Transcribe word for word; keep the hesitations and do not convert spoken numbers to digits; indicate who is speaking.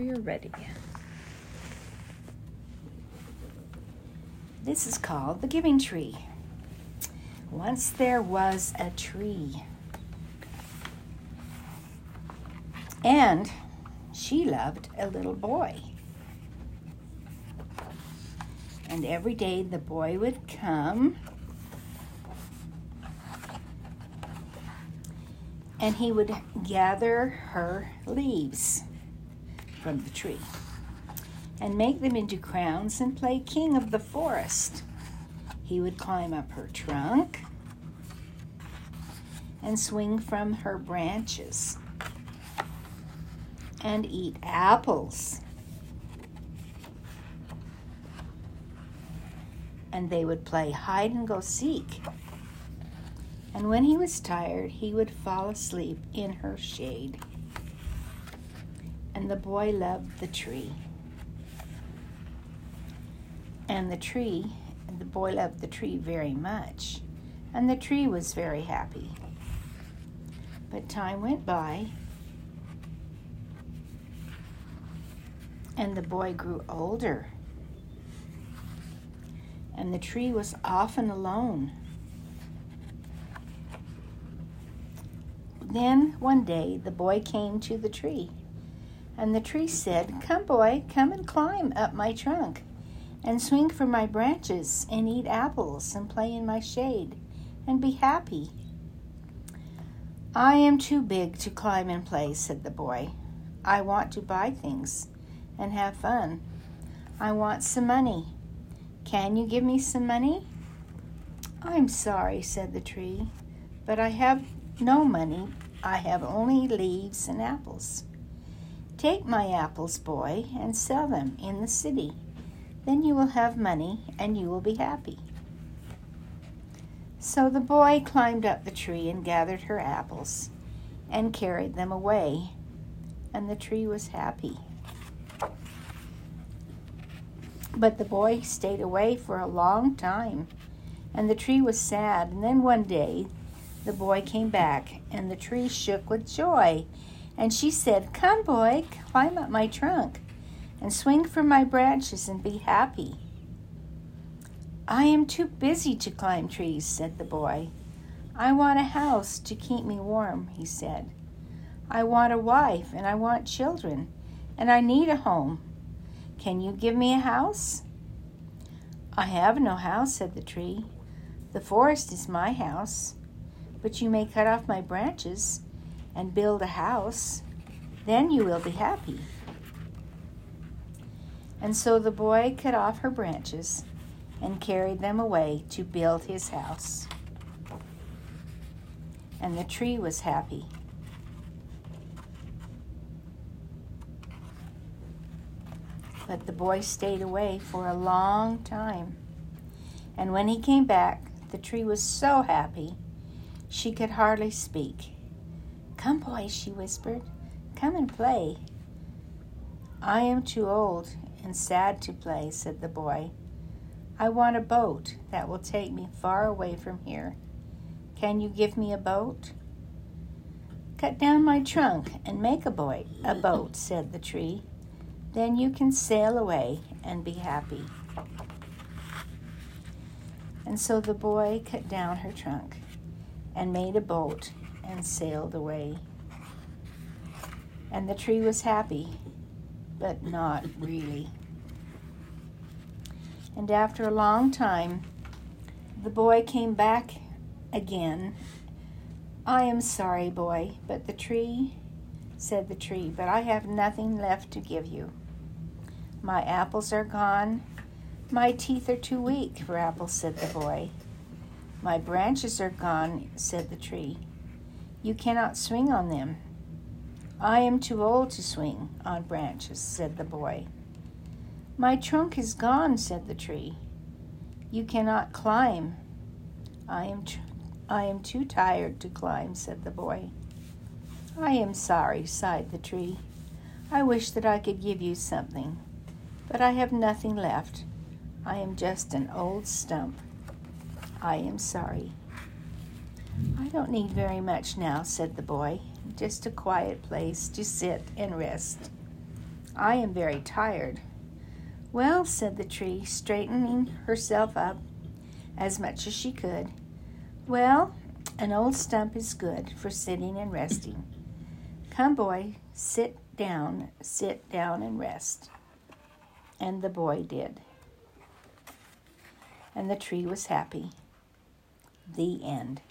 Speaker 1: whenever you're ready. This is called the Giving Tree. Once there was a tree, and she loved a little boy. And every day the boy would come and he would gather her leaves from the tree and make them into crowns and play king of the forest. He would climb up her trunk and swing from her branches and eat apples. And they would play hide and go seek. And when he was tired, he would fall asleep in her shade. And the boy loved the tree. And the tree, and the boy loved the tree very much. And the tree was very happy. But time went by, and the boy grew older. And the tree was often alone. Then one day the boy came to the tree, and the tree said, "Come, boy, come and climb up my trunk, and swing from my branches, and eat apples, and play in my shade, and be happy." "I am too big to climb and play," said the boy. "I want to buy things and have fun. I want some money. Can you give me some money?" "I'm sorry," said the tree, "but I have no money. I have only leaves and apples." "Take my apples, boy, and sell them in the city. Then you will have money and you will be happy." So the boy climbed up the tree and gathered her apples and carried them away, and the tree was happy. But the boy stayed away for a long time, and the tree was sad. And then one day the boy came back, and the tree shook with joy. And she said, "Come, boy, climb up my trunk, and swing from my branches and be happy." "I am too busy to climb trees," said the boy. "I want a house to keep me warm," he said. "I want a wife, and I want children, and I need a home. Can you give me a house?" "I have no house," said the tree. "The forest is my house. But you may cut off my branches and build a house. Then you will be happy." And so the boy cut off her branches and carried them away to build his house. And the tree was happy. But the boy stayed away for a long time. And when he came back, the tree was so happy she could hardly speak. "Come, boy," she whispered. "Come and play." "I am too old and sad to play," said the boy. "I want a boat that will take me far away from here. Can you give me a boat?" "Cut down my trunk and make a boy a boat," said the tree. "Then you can sail away and be happy." And so the boy cut down her trunk and made a boat and sailed away. And the tree was happy, but not really. And after a long time, the boy came back again. "I am sorry, boy, but the tree," said the tree, "but I have nothing left to give you. My apples are gone. My teeth are too weak for apples," said the boy. "My branches are gone," said the tree. "You cannot swing on them." "I am too old to swing on branches," said the boy. "My trunk is gone," said the tree. "You cannot climb." I am tr- I am too tired to climb," said the boy. "I am sorry," sighed the tree. "I wish that I could give you something, but I have nothing left. I am just an old stump. I am sorry." "I don't need very much now," said the boy. "Just a quiet place to sit and rest. I am very tired." "Well," said the tree, straightening herself up as much as she could, "well, an old stump is good for sitting and resting. Come, boy, sit down, sit down and rest." And the boy did. And the tree was happy. The end.